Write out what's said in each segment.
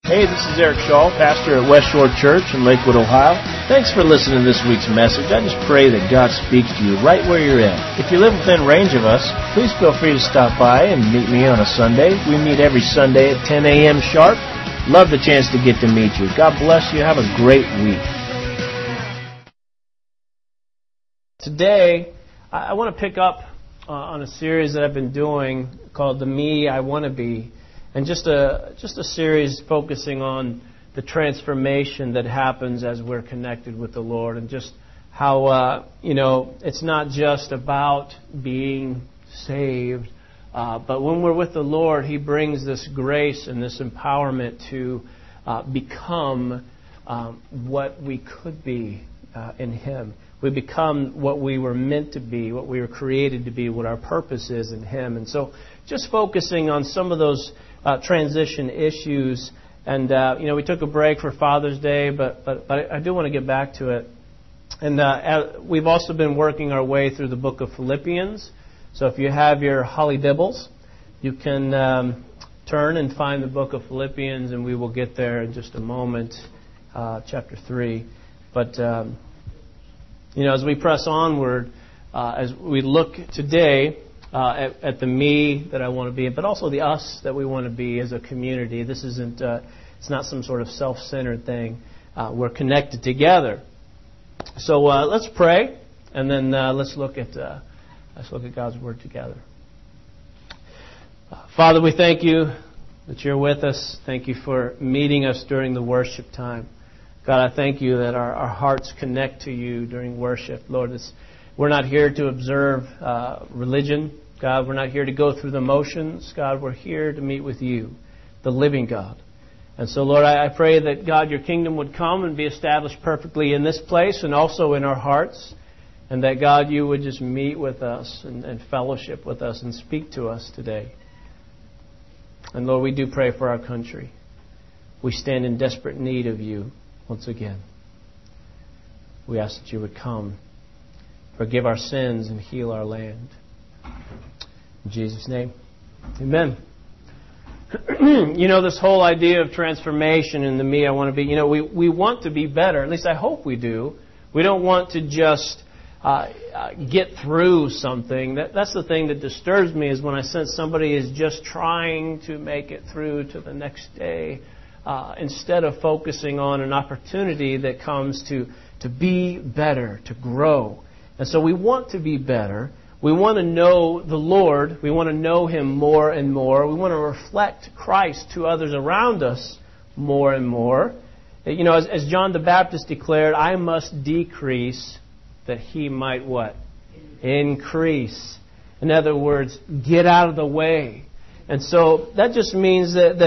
Hey, this is Eric Shaw, pastor at West Shore Church in Lakewood, Ohio. Thanks for listening to this week's message. I just pray that God speaks to you right where you're at. If you live within range of us, please feel free to stop by and meet me on a Sunday. We meet every Sunday at 10 a.m. sharp. Love the chance to get to meet you. God bless you. Have a great week. Today, I want to pick up on a series that I've been doing called The Me I Want to Be. And just a series focusing on the transformation that happens as we're connected with the Lord, and just how it's not just about being saved, but when we're with the Lord, He brings this grace and this empowerment to become what we could be in Him. We become what we were meant to be, what we were created to be, what our purpose is in Him. And so, just focusing on some of those transition issues, and we took a break for Father's Day, but I do want to get back to it. And we've also been working our way through the book of Philippians. So if you have your Holly Dibbles, you can turn and find the book of Philippians, and we will get there in just a moment, chapter 3. But as we press onward, as we look today at the me that I want to be, but also the us that we want to be as a community. This isn't, it's not some sort of self-centered thing. We're connected together. So let's pray, and then let's look at God's Word together. Father, we thank you that you're with us. Thank you for meeting us during the worship time. God, I thank you that our hearts connect to you during worship. Lord, we're not here to observe religion. God, we're not here to go through the motions. God, we're here to meet with you, the living God. And so, Lord, I pray that, God, your kingdom would come and be established perfectly in this place and also in our hearts. And that, God, you would just meet with us and fellowship with us and speak to us today. And, Lord, we do pray for our country. We stand in desperate need of you once again. We ask that you would come, forgive our sins, and heal our land. In Jesus' name, amen. This whole idea of transformation in the me I want to be, we want to be better. At least I hope we do. We don't want to just get through something. That's the thing that disturbs me, is when I sense somebody is just trying to make it through to the next day, instead of focusing on an opportunity that comes to be better, to grow. And so we want to be better. We want to know the Lord. We want to know Him more and more. We want to reflect Christ to others around us more and more. As John the Baptist declared, I must decrease that He might what? Increase. In other words, get out of the way. And so that just means that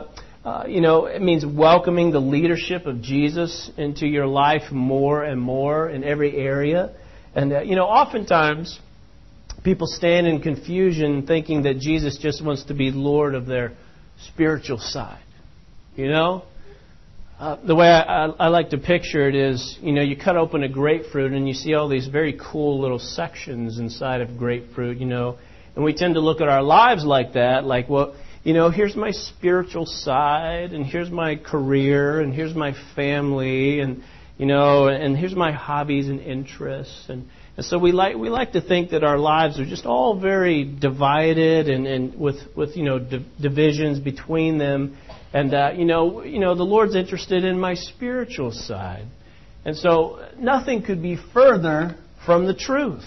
it means welcoming the leadership of Jesus into your life more and more in every area. And, oftentimes people stand in confusion thinking that Jesus just wants to be Lord of their spiritual side. The way I like to picture it is, you cut open a grapefruit and you see all these very cool little sections inside of grapefruit, and we tend to look at our lives like that, like, well, here's my spiritual side, and here's my career, and here's my family, and here's my hobbies and interests, and so we like to think that our lives are just all very divided and with divisions between them, and the Lord's interested in my spiritual side, and so nothing could be further from the truth.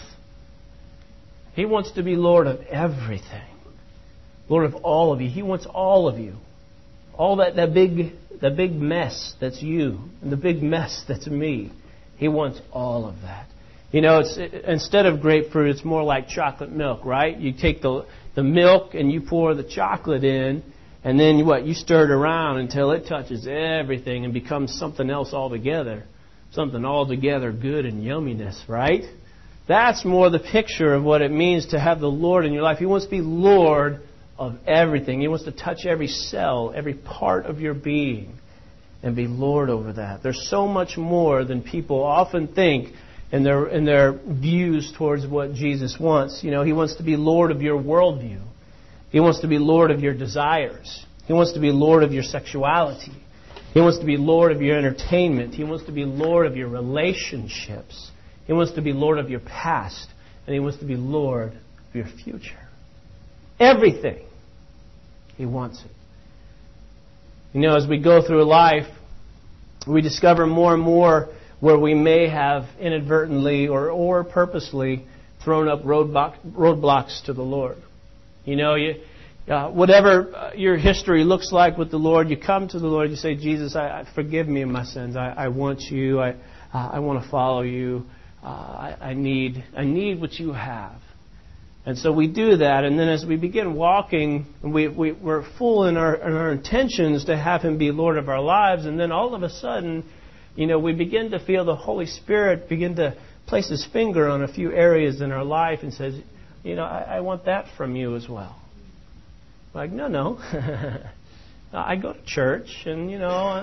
He wants to be Lord of everything. Lord of all of you. He wants all of you. All that big mess that's you, and the big mess that's me. He wants all of that. Instead of grapefruit, it's more like chocolate milk, right? You take the milk and you pour the chocolate in, and then you stir it around until it touches everything and becomes something else altogether. Something altogether good and yumminess, right? That's more the picture of what it means to have the Lord in your life. He wants to be Lord of everything. He wants to touch every cell, every part of your being, and be Lord over that. There's so much more than people often think in their views towards what Jesus wants. He wants to be Lord of your worldview. He wants to be Lord of your desires. He wants to be Lord of your sexuality. He wants to be Lord of your entertainment. He wants to be Lord of your relationships. He wants to be Lord of your past. And He wants to be Lord of your future. Everything. He wants it. You know, as we go through life, we discover more and more where we may have inadvertently or purposely thrown up roadblocks to the Lord. You know, whatever your history looks like with the Lord, you come to the Lord, you say, Jesus, forgive me of my sins. I want you. I want to follow you. I need what you have. And so we do that, and then as we begin walking, we're full in our intentions to have Him be Lord of our lives, and then all of a sudden, you know, we begin to feel the Holy Spirit begin to place His finger on a few areas in our life and says, you know, I want that from you as well. Like, no. I go to church, and I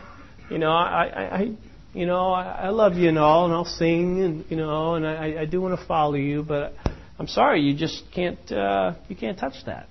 love you and all, and I'll sing, and and I do want to follow you, but I'm sorry, you just can't. You can't touch that.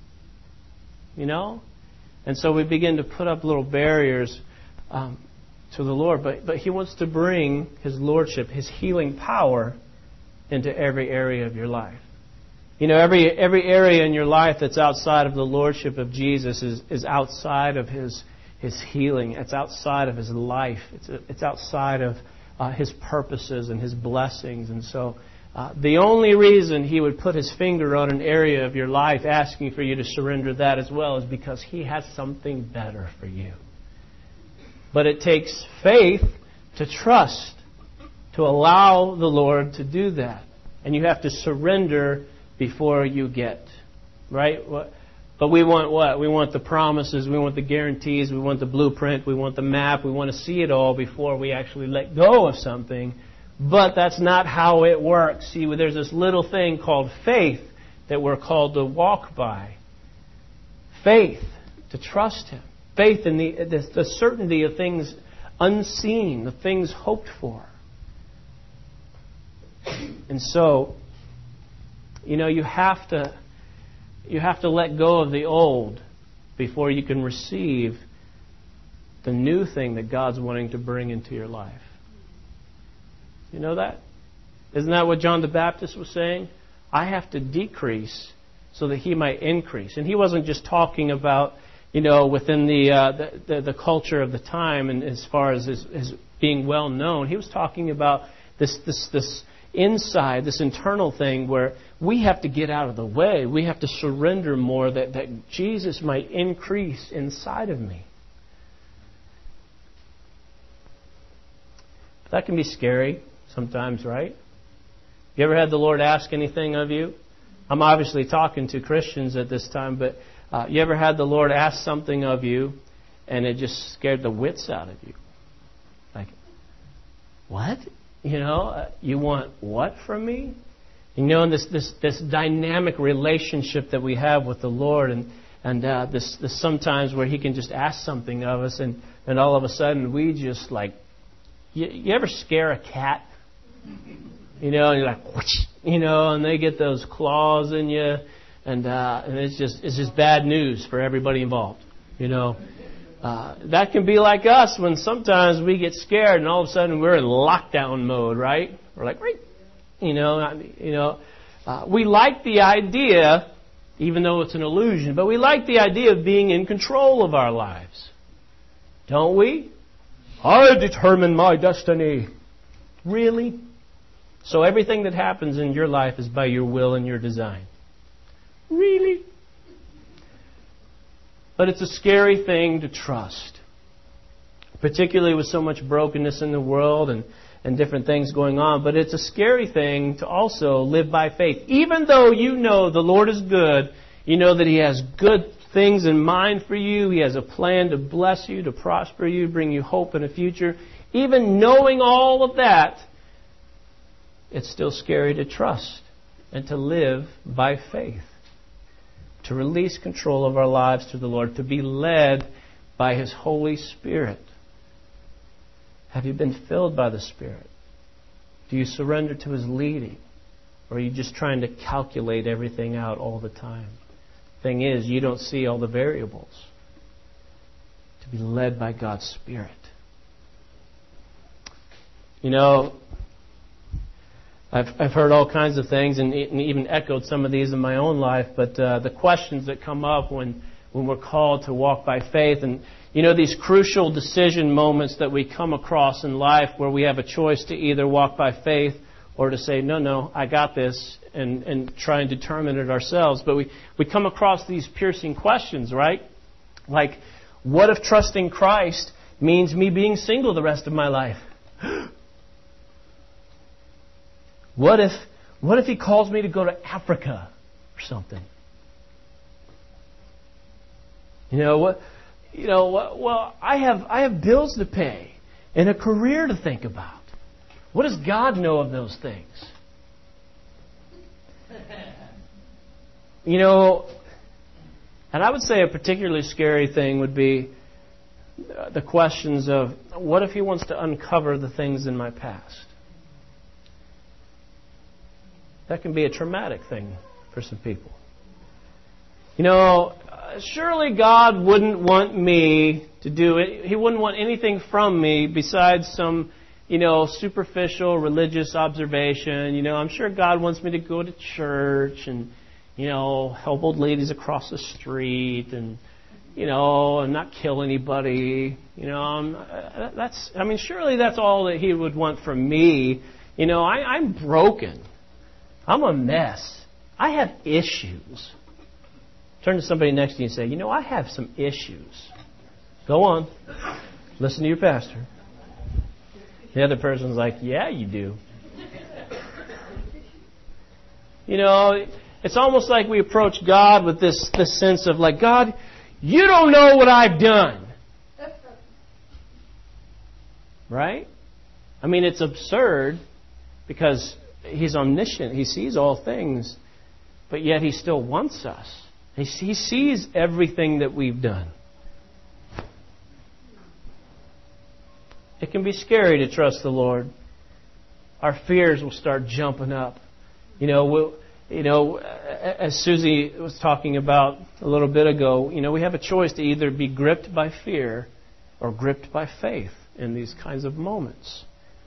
And so we begin to put up little barriers to the Lord, but He wants to bring His lordship, His healing power, into every area of your life. Every area in your life that's outside of the lordship of Jesus is outside of His healing. It's outside of His life. It's outside of His purposes and His blessings. And so the only reason He would put His finger on an area of your life asking for you to surrender that as well is because He has something better for you. But it takes faith to trust, to allow the Lord to do that. And you have to surrender before you get, right? But we want what? We want the promises, we want the guarantees, we want the blueprint, we want the map, we want to see it all before we actually let go of something. But that's not how it works. See, there's this little thing called faith that we're called to walk by. Faith, to trust Him. Faith in the certainty of things unseen, the things hoped for. And so, you have to let go of the old before you can receive the new thing that God's wanting to bring into your life. You know that? Isn't that what John the Baptist was saying? I have to decrease so that He might increase. And he wasn't just talking about, within the culture of the time and as far as his being well known. He was talking about this inside, this internal thing where we have to get out of the way. We have to surrender more that Jesus might increase inside of me. That can be scary sometimes, right? You ever had the Lord ask anything of you? I'm obviously talking to Christians at this time, but you ever had the Lord ask something of you and it just scared the wits out of you? Like, what? You want what from me? And this dynamic relationship that we have with the Lord, and this sometimes where He can just ask something of us, and all of a sudden we just like, you ever scare a cat? And you're like, whoosh, and they get those claws in you, and it's just bad news for everybody involved. That can be like us when sometimes we get scared and all of a sudden we're in lockdown mode, right? We're like, right, we like the idea, even though it's an illusion, but we like the idea of being in control of our lives, don't we? I determine my destiny. Really? So everything that happens in your life is by your will and your design. Really? But it's a scary thing to trust, particularly with so much brokenness in the world and different things going on. But it's a scary thing to also live by faith. Even though you know the Lord is good, you know that He has good things in mind for you. He has a plan to bless you, to prosper you, bring you hope in a future. Even knowing all of that, it's still scary to trust and to live by faith. To release control of our lives to the Lord, to be led by His Holy Spirit. Have you been filled by the Spirit? Do you surrender to His leading? Or are you just trying to calculate everything out all the time? Thing is, you don't see all the variables. to be led by God's Spirit. You know, I've heard all kinds of things and even echoed some of these in my own life, but the questions that come up when we're called to walk by faith, and you know, these crucial decision moments that we come across in life where we have a choice to either walk by faith or to say, no, I got this, and try and determine it ourselves. But we come across these piercing questions, right? Like, what if trusting Christ means me being single the rest of my life? What if He calls me to go to Africa or something? Well, I have bills to pay and a career to think about. What does God know of those things? And I would say a particularly scary thing would be the questions of, what if He wants to uncover the things in my past? That can be a traumatic thing for some people. Surely God wouldn't want me to do it. He wouldn't want anything from me besides some, superficial religious observation. I'm sure God wants me to go to church and, help old ladies across the street and, and not kill anybody. Surely that's all that He would want from me. I'm broken. I'm a mess. I have issues. Turn to somebody next to you and say, I have some issues. Go on. Listen to your pastor. The other person's like, yeah, you do. It's almost like we approach God with this sense of like, God, you don't know what I've done. Right? It's absurd because He's omniscient. He sees all things. But yet He still wants us. He sees everything that we've done. It can be scary to trust the Lord. Our fears will start jumping up. As Susie was talking about a little bit ago, we have a choice to either be gripped by fear or gripped by faith in these kinds of moments.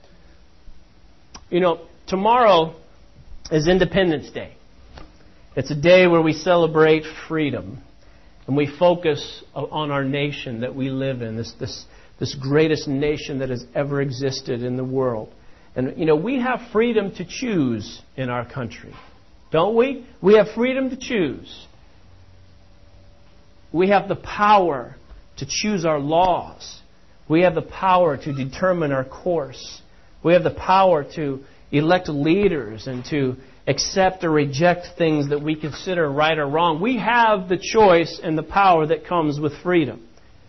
Tomorrow is Independence Day. It's a day where we celebrate freedom and we focus on our nation that we live in, this greatest nation that has ever existed in the world. And, we have freedom to choose in our country, don't we? We have freedom to choose. We have the power to choose our laws. We have the power to determine our course. We have the power to elect leaders and to accept or reject things that we consider right or wrong. We have the choice and the power that comes with freedom.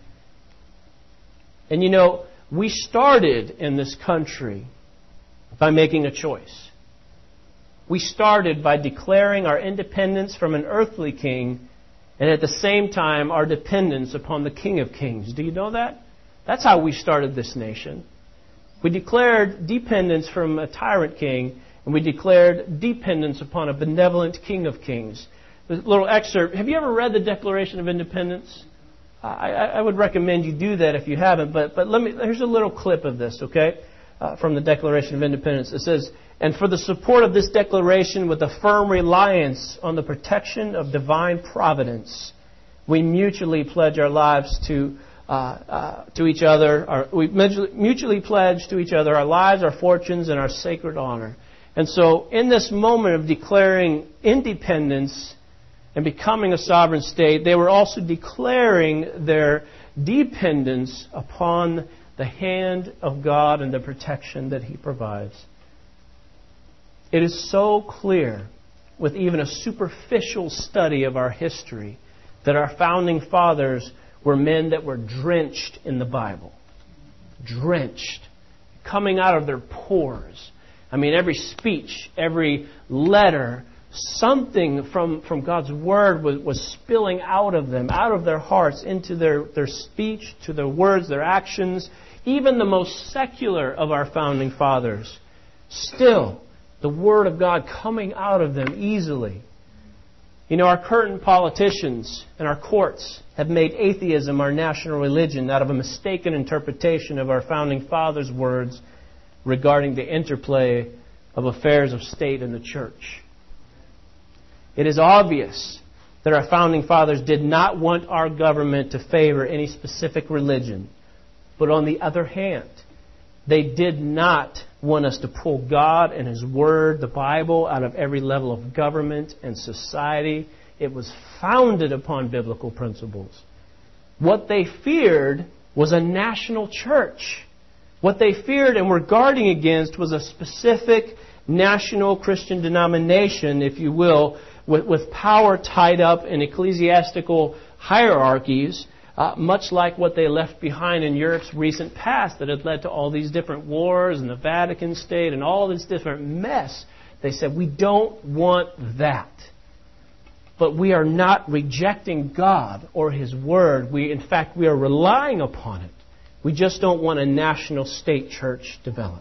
And we started in this country by making a choice. We started by declaring our independence from an earthly king and at the same time our dependence upon the King of Kings. Do you know that? That's how we started this nation. We declared dependence from a tyrant king, and we declared dependence upon a benevolent King of Kings. A little excerpt. Have you ever read the Declaration of Independence? I would recommend you do that if you haven't. But here's a little clip of this, okay, from the Declaration of Independence. It says, "And for the support of this declaration, with a firm reliance on the protection of divine providence, we mutually pledge our lives to each other. We mutually pledge to each other our lives, our fortunes, and our sacred honor." And so, in this moment of declaring independence and becoming a sovereign state, they were also declaring their dependence upon the hand of God and the protection that He provides. It is so clear, with even a superficial study of our history, that our founding fathers were men that were drenched in the Bible. Drenched. Coming out of their pores. Every speech, every letter, something from God's Word was spilling out of them, out of their hearts, into their speech, to their words, their actions. Even the most secular of our founding fathers, still, the Word of God coming out of them easily. Our current politicians and our courts have made atheism our national religion out of a mistaken interpretation of our founding fathers' words regarding the interplay of affairs of state and the church. It is obvious that our founding fathers did not want our government to favor any specific religion. But on the other hand, they did not want us to pull God and His Word, the Bible, out of every level of government and society. It was founded upon biblical principles. What they feared was a national church. What they feared and were guarding against was a specific national Christian denomination, if you will, with power tied up in ecclesiastical hierarchies, much like what they left behind in Europe's recent past that had led to all these different wars and the Vatican State and all this different mess. They said, we don't want that. But we are not rejecting God or His Word. In fact, we are relying upon it. We just don't want a national state church developed.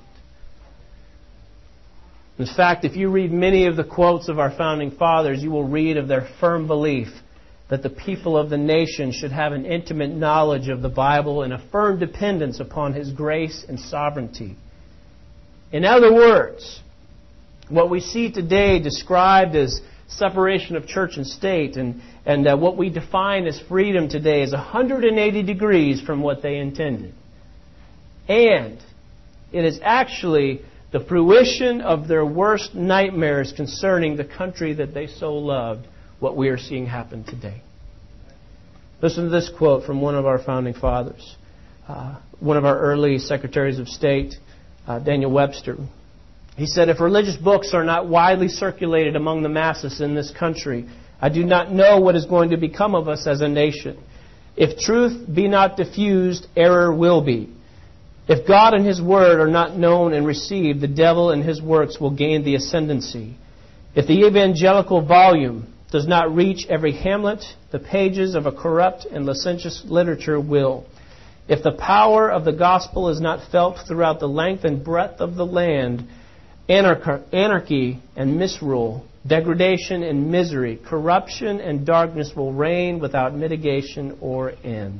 In fact, if you read many of the quotes of our founding fathers, you will read of their firm belief that the people of the nation should have an intimate knowledge of the Bible and a firm dependence upon His grace and sovereignty. In other words, what we see today described as separation of church and state and what we define as freedom today is 180 degrees from what they intended. And it is actually the fruition of their worst nightmares concerning the country that they so loved, what we are seeing happen today. Listen to this quote from one of our founding fathers, one of our early secretaries of state, Daniel Webster. He said, if religious books are not widely circulated among the masses in this country, I do not know what is going to become of us as a nation. If truth be not diffused, error will be. If God and His Word are not known and received, the devil and his works will gain the ascendancy. If the evangelical volume does not reach every hamlet, the pages of a corrupt and licentious literature will. If the power of the gospel is not felt throughout the length and breadth of the land, anarchy and misrule, degradation and misery, corruption and darkness will reign without mitigation or end.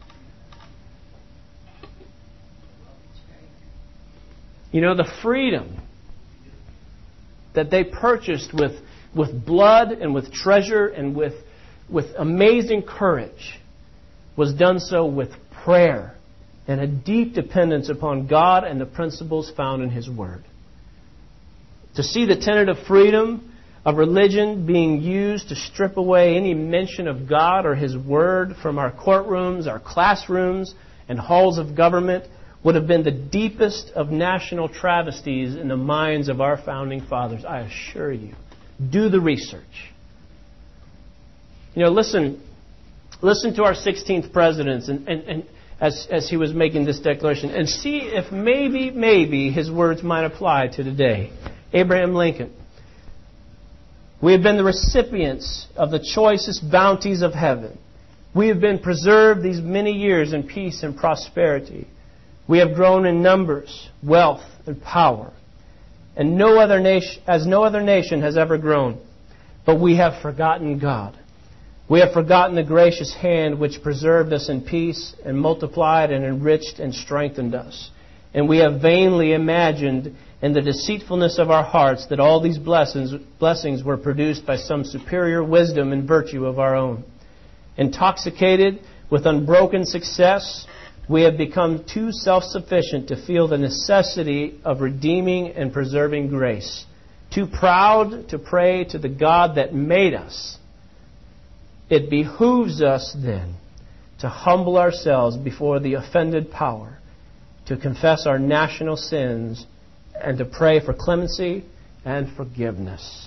You know, the freedom that they purchased with blood and with treasure and with amazing courage was done so with prayer and a deep dependence upon God and the principles found in His Word. To see the tenet of freedom of religion being used to strip away any mention of God or His Word from our courtrooms, our classrooms, and halls of government would have been the deepest of national travesties in the minds of our founding fathers, I assure you. Do the research. You know, listen to our 16th president and as he was making this declaration and see if maybe his words might apply to today. Abraham Lincoln. We have been the recipients of the choicest bounties of heaven. We have been preserved these many years in peace and prosperity. We have grown in numbers, wealth, and power, and no other nation has ever grown. But we have forgotten God. We have forgotten the gracious hand which preserved us in peace and multiplied and enriched and strengthened us. And we have vainly imagined in the deceitfulness of our hearts that all these blessings were produced by some superior wisdom and virtue of our own. Intoxicated with unbroken success, we have become too self-sufficient to feel the necessity of redeeming and preserving grace. Too proud to pray to the God that made us. It behooves us then to humble ourselves before the offended power, to confess our national sins, and to pray for clemency and forgiveness.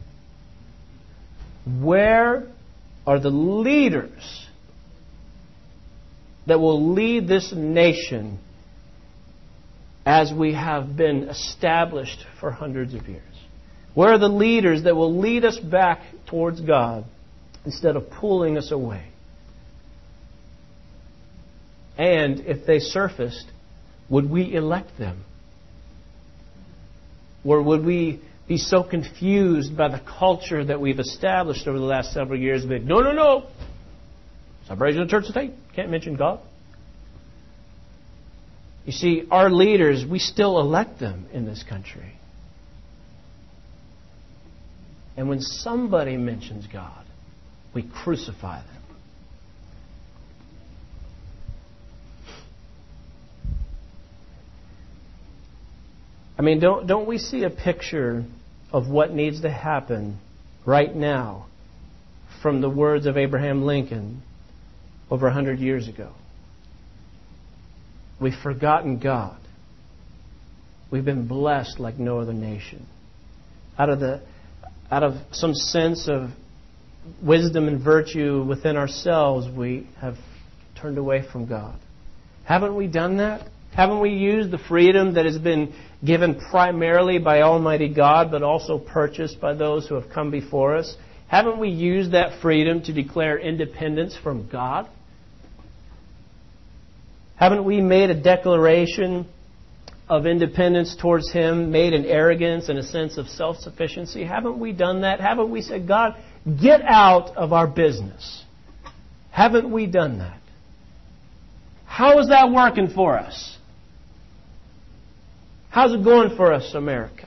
Where are the leaders that will lead this nation as we have been established for hundreds of years? Where are the leaders that will lead us back towards God instead of pulling us away? And if they surfaced, would we elect them? Or would we be so confused by the culture that we've established over the last several years that, no, Separation of church and state. Can't mention God. You see, our leaders, we still elect them in this country. And when somebody mentions God, we crucify them. I mean, don't we see a picture of what needs to happen right now from the words of Abraham Lincoln over 100 years ago? We've forgotten God. We've been blessed like no other nation. Out of some sense of wisdom and virtue within ourselves, we have turned away from God. Haven't we done that? Haven't we used the freedom that has been given primarily by Almighty God, but also purchased by those who have come before us? Haven't we used that freedom to declare independence from God? Haven't we made a declaration of independence towards Him, made in arrogance and a sense of self-sufficiency? Haven't we done that? Haven't we said, God, get out of our business? Haven't we done that? How is that working for us? How's it going for us, America?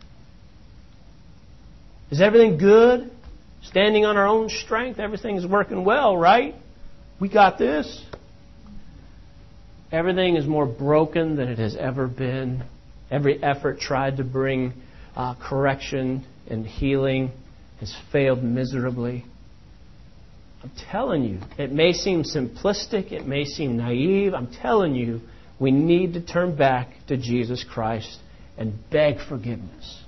Is everything good? Standing on our own strength? Everything's working well, right? We got this. Everything is more broken than it has ever been. Every effort tried to bring correction and healing has failed miserably. I'm telling you, it may seem simplistic, it may seem naive. I'm telling you, we need to turn back to Jesus Christ and beg forgiveness.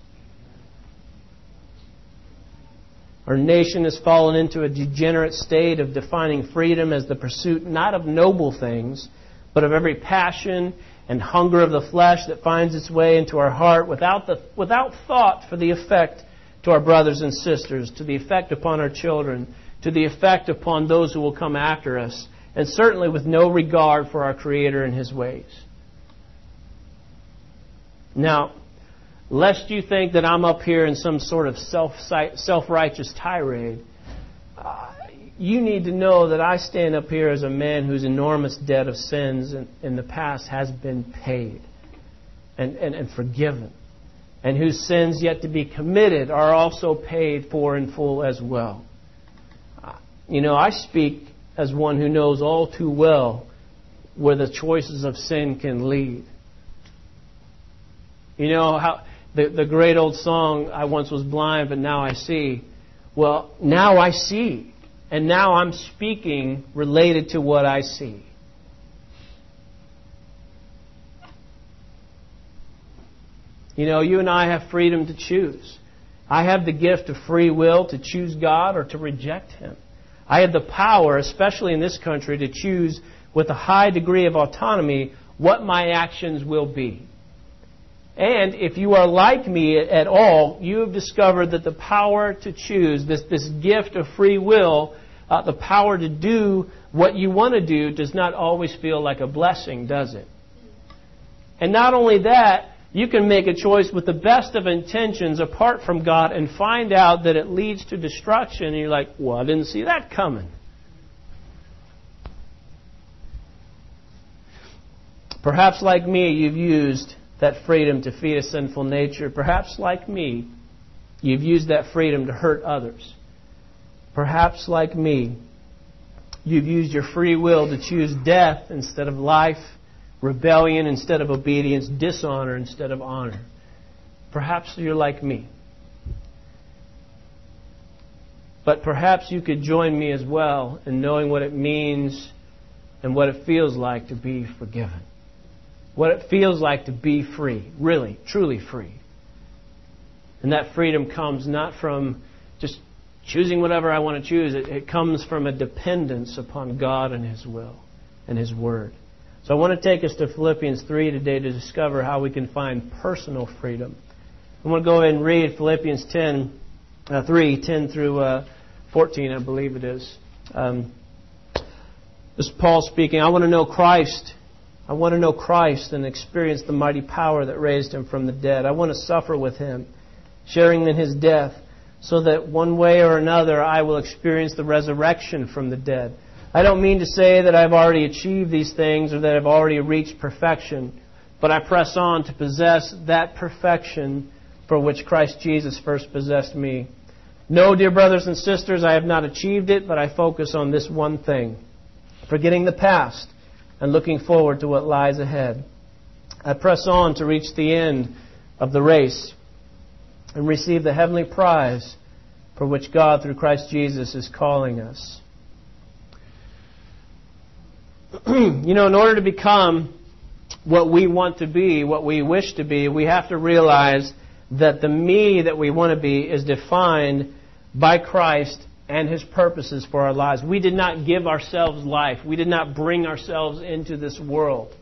Our nation has fallen into a degenerate state of defining freedom as the pursuit not of noble things, but of every passion and hunger of the flesh that finds its way into our heart without thought for the effect to our brothers and sisters, to the effect upon our children, to the effect upon those who will come after us, and certainly with no regard for our Creator and His ways. Now, lest you think that I'm up here in some sort of self-righteous tirade, you need to know that I stand up here as a man whose enormous debt of sins in the past has been paid and forgiven, and whose sins yet to be committed are also paid for in full as well. I speak as one who knows all too well where the choices of sin can lead. How the great old song, I once was blind, but now I see. Well, now I see. And now I'm speaking related to what I see. You and I have freedom to choose. I have the gift of free will to choose God or to reject Him. I have the power, especially in this country, to choose with a high degree of autonomy what my actions will be. And if you are like me at all, you have discovered that the power to choose, this gift of free will, the power to do what you want to do does not always feel like a blessing, does it? And not only that, you can make a choice with the best of intentions apart from God and find out that it leads to destruction. And you're like, well, I didn't see that coming. Perhaps like me, you've used that freedom to feed a sinful nature. Perhaps like me, you've used that freedom to hurt others. Perhaps like me, you've used your free will to choose death instead of life, rebellion instead of obedience, dishonor instead of honor. Perhaps you're like me. But perhaps you could join me as well in knowing what it means and what it feels like to be forgiven. What it feels like to be free, really, truly free. And that freedom comes not from just choosing whatever I want to choose. It comes from a dependence upon God and His will and His Word. So I want to take us to Philippians 3 today to discover how we can find personal freedom. I want to go ahead and read Philippians 3, 10 through 14, I believe it is. This is Paul speaking. I want to know Christ. I want to know Christ and experience the mighty power that raised Him from the dead. I want to suffer with Him, sharing in His death, so that one way or another I will experience the resurrection from the dead. I don't mean to say that I've already achieved these things or that I've already reached perfection, but I press on to possess that perfection for which Christ Jesus first possessed me. No, dear brothers and sisters, I have not achieved it, but I focus on this one thing, forgetting the past and looking forward to what lies ahead. I press on to reach the end of the race and receive the heavenly prize for which God, through Christ Jesus, is calling us. In order to become what we want to be, what we wish to be, we have to realize that the me that we want to be is defined by Christ and His purposes for our lives. We did not give ourselves life. We did not bring ourselves into this world.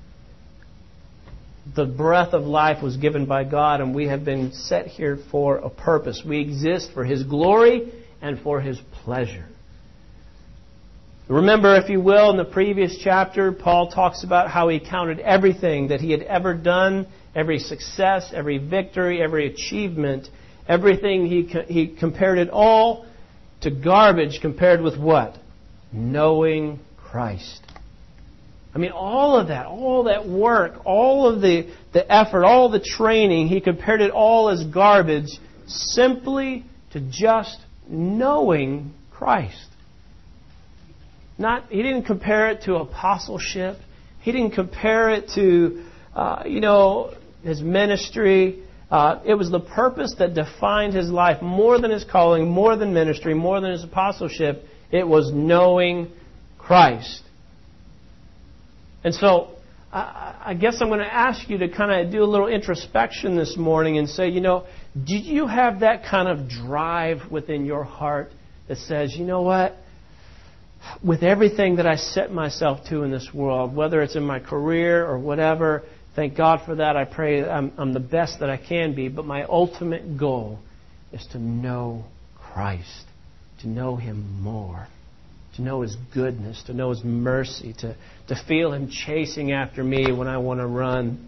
The breath of life was given by God, and we have been set here for a purpose. We exist for His glory and for His pleasure. Remember, if you will, in the previous chapter, Paul talks about how he counted everything that he had ever done, every success, every victory, every achievement, everything, he compared it all to garbage compared with what? Knowing Christ. I mean, all of that work, all of the effort, all the training, he compared it all as garbage simply to just knowing Christ. He didn't compare it to apostleship. He didn't compare it to, his ministry. It was the purpose that defined his life more than his calling, more than ministry, more than his apostleship. It was knowing Christ. And so, I guess I'm going to ask you to kind of do a little introspection this morning and say, do you have that kind of drive within your heart that says, you know what? With everything that I set myself to in this world, whether it's in my career or whatever, thank God for that. I pray I'm the best that I can be. But my ultimate goal is to know Christ, to know Him more, to know His goodness, to know His mercy, to feel Him chasing after me when I want to run.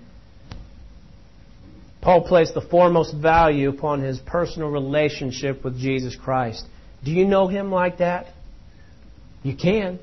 Paul placed the foremost value upon his personal relationship with Jesus Christ. Do you know Him like that? You can.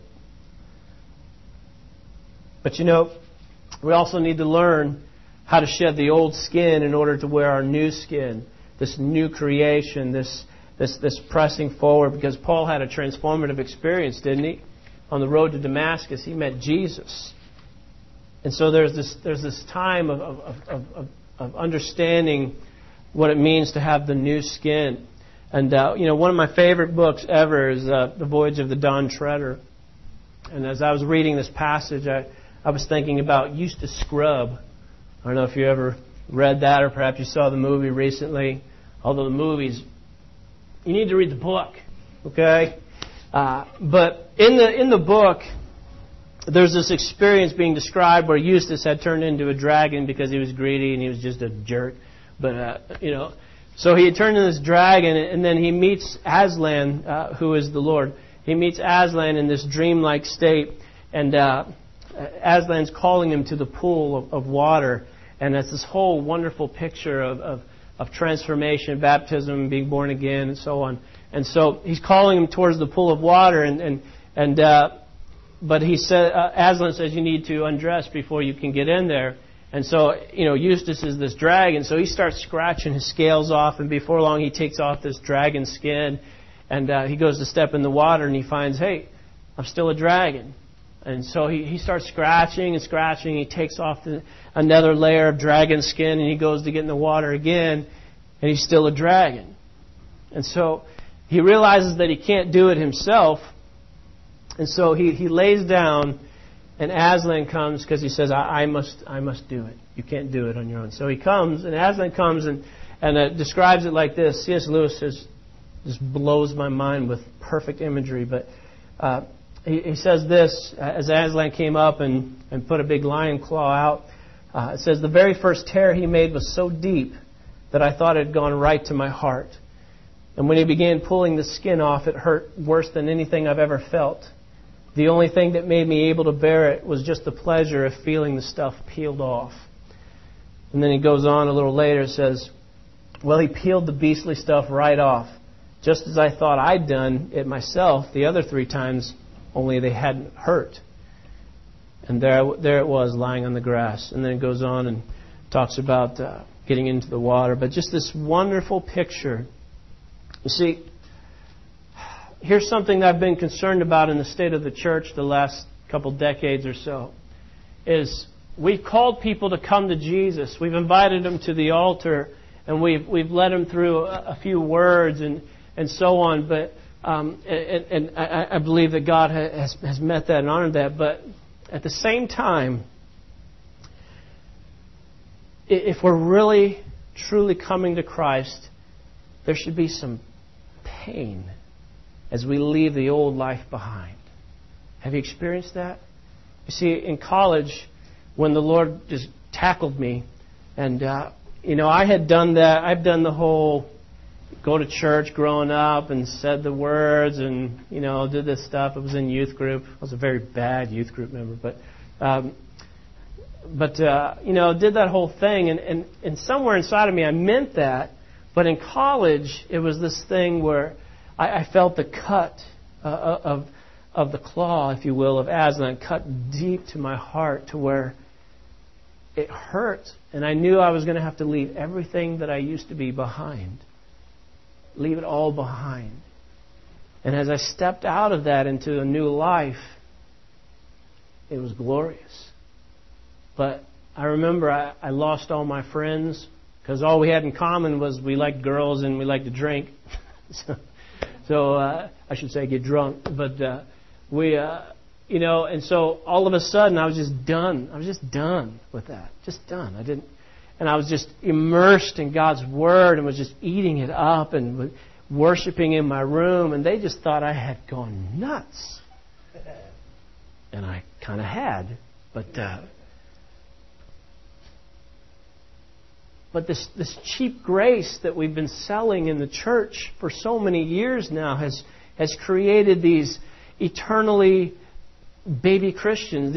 But we also need to learn how to shed the old skin in order to wear our new skin, this new creation, this pressing forward. Because Paul had a transformative experience, didn't he? On the road to Damascus, he met Jesus. And so there's this time of understanding what it means to have the new skin. And, one of my favorite books ever is The Voyage of the Dawn Treader. And as I was reading this passage, I was thinking about Eustace Scrubb. I don't know if you ever read that or perhaps you saw the movie recently. Although the movies, you need to read the book, okay? But in the book, there's this experience being described where Eustace had turned into a dragon because he was greedy and he was just a jerk. But, so he had turned into this dragon, and then he meets Aslan, who is the Lord. He meets Aslan in this dreamlike state, and Aslan's calling him to the pool of water. And it's this whole wonderful picture of transformation, baptism, being born again, and so on. And so he's calling him towards the pool of water, but he said, Aslan says, you need to undress before you can get in there. And so, Eustace is this dragon, so he starts scratching his scales off, and before long he takes off this dragon skin, and he goes to step in the water, and he finds, hey, I'm still a dragon. And so he starts scratching and scratching, he takes off another layer of dragon skin, and he goes to get in the water again, and he's still a dragon. And so he realizes that he can't do it himself, and so he lays down. And Aslan comes because he says, I must do it. You can't do it on your own. So he comes, and Aslan comes and describes it like this. C.S. Lewis just blows my mind with perfect imagery. But he says this, as Aslan came up and put a big lion claw out. It says, the very first tear he made was so deep that I thought it had gone right to my heart. And when he began pulling the skin off, it hurt worse than anything I've ever felt. The only thing that made me able to bear it was just the pleasure of feeling the stuff peeled off. And then he goes on a little later and says, well, he peeled the beastly stuff right off. Just as I thought I'd done it myself the other 3 times only they hadn't hurt. And there it was, lying on the grass. And then it goes on and talks about getting into the water. But just this wonderful picture. You see, here's something that I've been concerned about in the state of the church the last couple decades or so, is we've called people to come to Jesus. We've invited them to the altar, and we've led them through a few words and so on. But I believe that God has met that and honored that. But at the same time, if we're really, truly coming to Christ, there should be some pain as we leave the old life behind. Have you experienced that? You see, in college, when the Lord just tackled me, and, I had done that. I've done the whole go to church growing up and said the words and, did this stuff. I was in youth group. I was a very bad youth group member, but did that whole thing. And somewhere inside of me, I meant that. But in college, it was this thing where I felt the cut of the claw, if you will, of Aslan cut deep to my heart to where it hurt. And I knew I was going to have to leave everything that I used to be behind. Leave it all behind. And as I stepped out of that into a new life, it was glorious. But I remember I lost all my friends because all we had in common was we liked girls and we liked to drink. So I should say get drunk. But and so all of a sudden I was just done. I was just done with that. Just done. And I was just immersed in God's Word and was just eating it up and worshiping in my room. And they just thought I had gone nuts. And I kind of had. But this cheap grace that we've been selling in the church for so many years now has created these eternally baby Christians.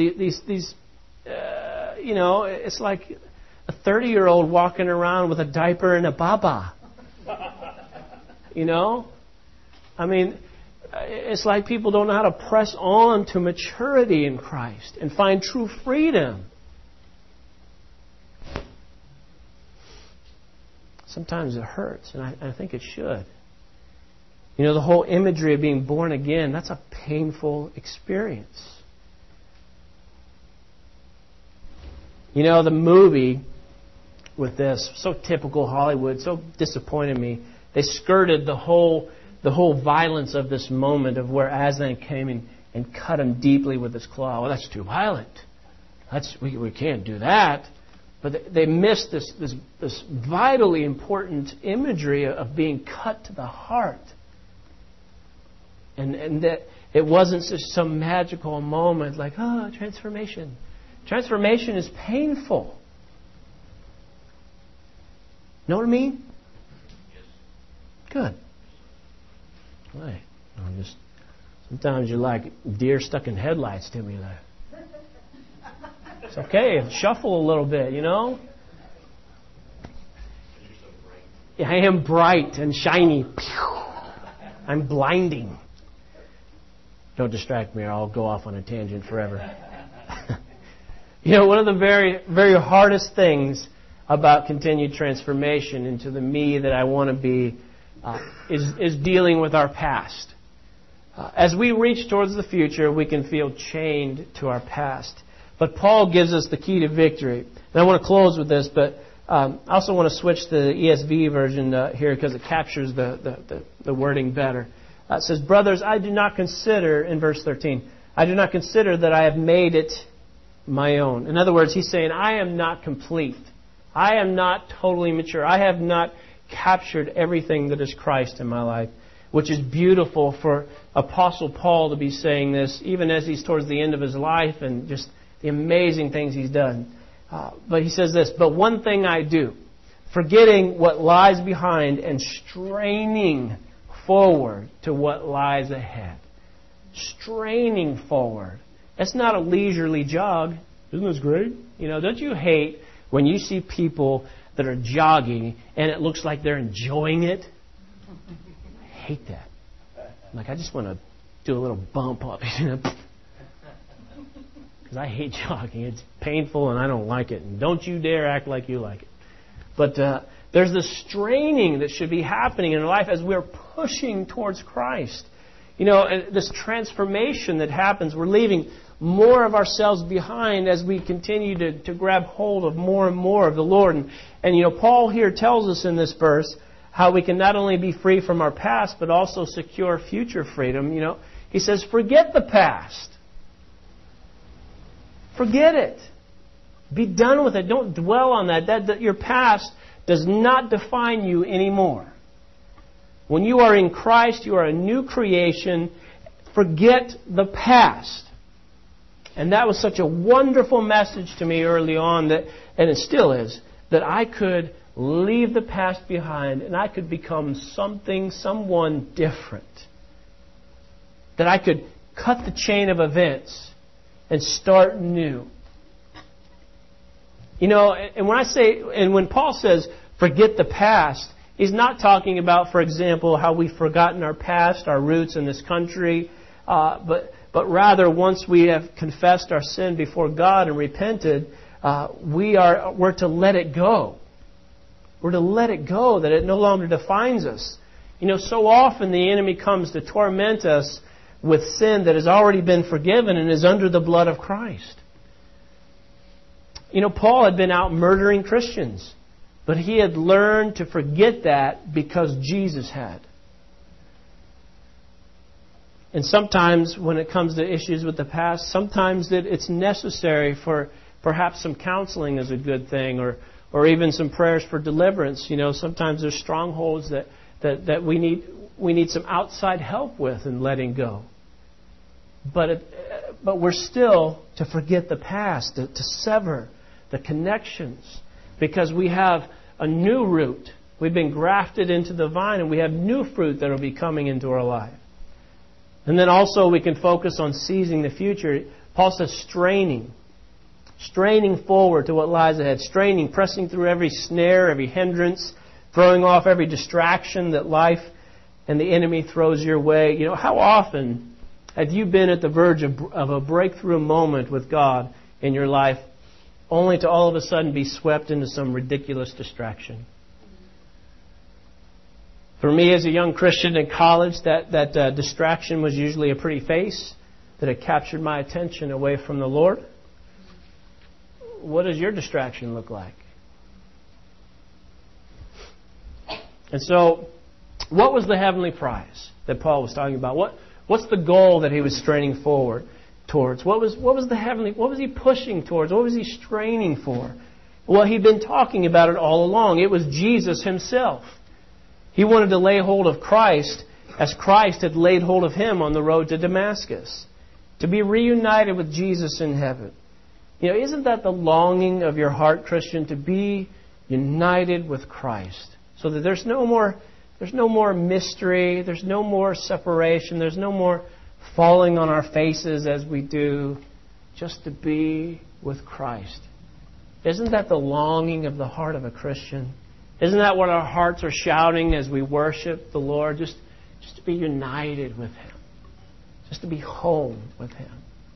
It's like a 30-year-old walking around with a diaper and a baba. I mean, it's like people don't know how to press on to maturity in Christ and find true freedom. Sometimes it hurts, and I think it should. The whole imagery of being born again, that's a painful experience. The movie with this, so typical Hollywood, so disappointed me. They skirted the whole violence of this moment of where Aslan came and cut him deeply with his claw. Well, that's too violent. We can't do that. But they missed this vitally important imagery of being cut to the heart. And that it wasn't just some magical moment like, transformation. Transformation is painful. Know what I mean? Yes. Good. Right. Sometimes you're like deer stuck in headlights to me. It's okay. Shuffle a little bit, You're so bright. Yeah, I am bright and shiny. I'm blinding. Don't distract me or I'll go off on a tangent forever. One of the very, very hardest things about continued transformation into the me that I want to be is dealing with our past. As we reach towards the future, we can feel chained to our past. But Paul gives us the key to victory. And I want to close with this, but I also want to switch to the ESV version here because it captures the wording better. It says, brothers, I do not consider, in verse 13, I do not consider that I have made it my own. In other words, he's saying, I am not complete. I am not totally mature. I have not captured everything that is Christ in my life, which is beautiful for Apostle Paul to be saying this, even as he's towards the end of his life and just the amazing things he's done. But he says this, but one thing I do, forgetting what lies behind and straining forward to what lies ahead. Straining forward. That's not a leisurely jog. Isn't this great? Don't you hate when you see people that are jogging and it looks like they're enjoying it? I hate that. I just want to do a little bump up. Because I hate jogging. It's painful and I don't like it. And don't you dare act like you like it. But there's this straining that should be happening in our life as we're pushing towards Christ. This transformation that happens, we're leaving more of ourselves behind as we continue to grab hold of more and more of the Lord. And Paul here tells us in this verse how we can not only be free from our past, but also secure future freedom. He says, forget the past. Forget it. Be done with it. Don't dwell on that. That your past does not define you anymore. When you are in Christ, you are a new creation. Forget the past. And that was such a wonderful message to me early on, and it still is, that I could leave the past behind and I could become someone different. That I could cut the chain of events and start new. And when Paul says, forget the past, he's not talking about, for example, how we've forgotten our past, our roots in this country, but rather once we have confessed our sin before God and repented, we're to let it go. We're to let it go, that it no longer defines us. So often the enemy comes to torment us with sin that has already been forgiven and is under the blood of Christ. Paul had been out murdering Christians, but he had learned to forget that because Jesus had. And sometimes when it comes to issues with the past, sometimes it's necessary for perhaps some counseling is a good thing, or even some prayers for deliverance. Sometimes there's strongholds that we need some outside help with in letting go. But we're still to forget the past, to sever the connections, because we have a new root. We've been grafted into the vine, and we have new fruit that will be coming into our life. And then also we can focus on seizing the future. Paul says straining forward to what lies ahead, pressing through every snare, every hindrance, throwing off every distraction that life and the enemy throws your way. How often have you been at the verge of a breakthrough moment with God in your life, only to all of a sudden be swept into some ridiculous distraction? For me as a young Christian in college, that distraction was usually a pretty face that had captured my attention away from the Lord. What does your distraction look like? And so, what was the heavenly prize that Paul was talking about? What's the goal that he was straining forward towards? What was he pushing towards? What was he straining for? Well, he'd been talking about it all along. It was Jesus himself. He wanted to lay hold of Christ as Christ had laid hold of him on the road to Damascus. To be reunited with Jesus in heaven. Isn't that the longing of your heart, Christian, to be united with Christ? So that there's no more mystery, there's no more separation, there's no more falling on our faces as we do, just to be with Christ. Isn't that the longing of the heart of a Christian? Isn't that what our hearts are shouting as we worship the Lord? Just to be united with Him. Just to be home with Him.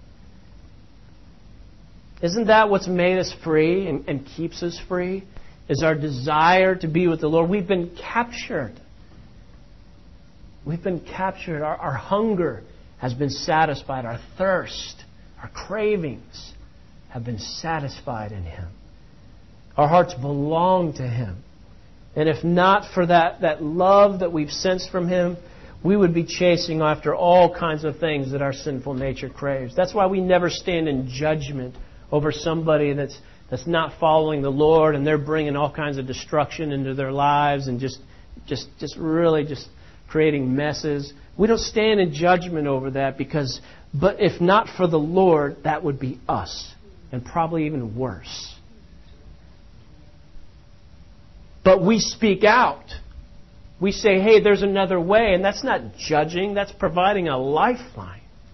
Isn't that what's made us free and keeps us free? Is our desire to be with the Lord. We've been captured. We've been captured. Our hunger has been satisfied. Our thirst, our cravings have been satisfied in Him. Our hearts belong to Him. And if not for that love that we've sensed from Him, we would be chasing after all kinds of things that our sinful nature craves. That's why we never stand in judgment over somebody that's not following the Lord, and they're bringing all kinds of destruction into their lives and just really creating messes. We don't stand in judgment over that but if not for the Lord, that would be us, and probably even worse. But we speak out. We say, hey, there's another way, and that's not judging, that's providing a lifeline.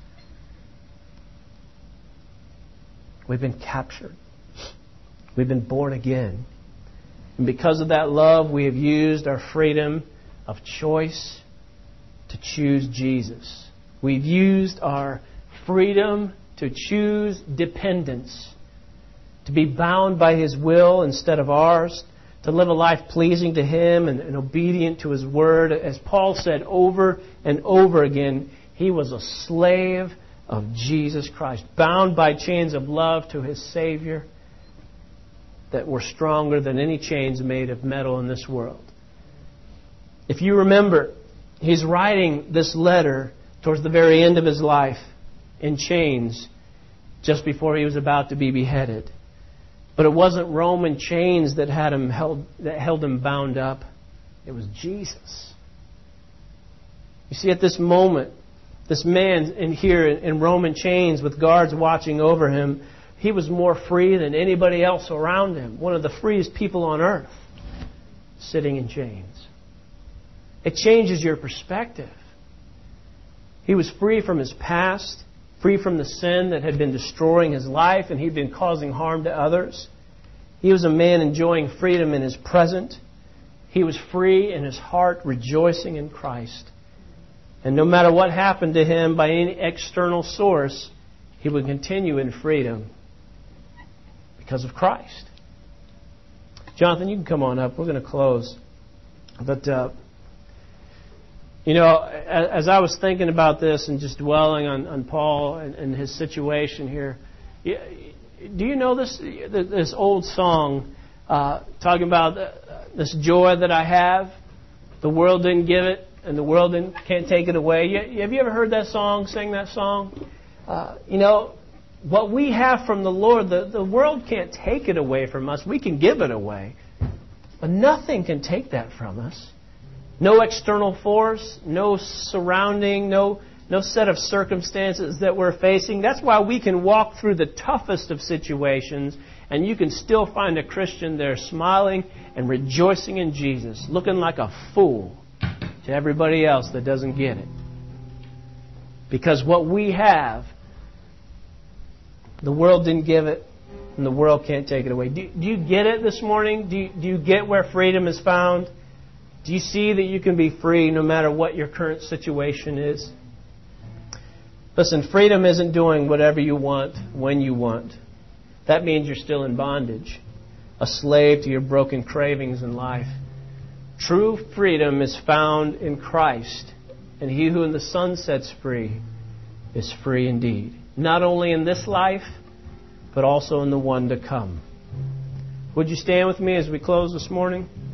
We've been captured. We've been born again. And because of that love, we have used our freedom of choice to choose Jesus. We've used our freedom to choose dependence, to be bound by His will instead of ours, to live a life pleasing to Him and obedient to His Word. As Paul said over and over again, he was a slave of Jesus Christ, bound by chains of love to his Savior that were stronger than any chains made of metal in this world. If you remember, he's writing this letter towards the very end of his life in chains just before he was about to be beheaded. But it wasn't Roman chains that held him bound up. It was Jesus. You see, at this moment, this man in Roman chains with guards watching over him, he was more free than anybody else around him. One of the freest people on earth, sitting in chains. It changes your perspective. He was free from his past, free from the sin that had been destroying his life, and he'd been causing harm to others. He was a man enjoying freedom in his present. He was free in his heart, rejoicing in Christ. And no matter what happened to him by any external source, he would continue in freedom because of Christ. Jonathan, you can come on up. We're going to close. But, as I was thinking about this and just dwelling on Paul and his situation here, do you know this old song talking about this joy that I have? The world didn't give it, and the world can't take it away. Have you ever heard that song, sing that song? What we have from the Lord, the world can't take it away from us. We can give it away. But nothing can take that from us. No external force, no surrounding, no set of circumstances that we're facing. That's why we can walk through the toughest of situations, and you can still find a Christian there smiling and rejoicing in Jesus, looking like a fool to everybody else that doesn't get it. Because what we have, the world didn't give it, and the world can't take it away. Do you get it this morning? Do you get where freedom is found? Do you see that you can be free no matter what your current situation is? Listen, freedom isn't doing whatever you want when you want. That means you're still in bondage, a slave to your broken cravings in life. True freedom is found in Christ, and he who in the Son sets free is free indeed. Not only in this life, but also in the one to come. Would you stand with me as we close this morning?